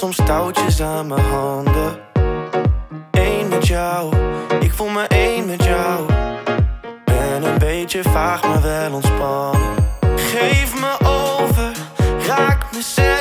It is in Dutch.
soms touwtjes aan mijn handen. Eén met jou, ik voel me één met jou. Ben een beetje vaag, maar wel ontspannen. Geef me over, raak me zelf.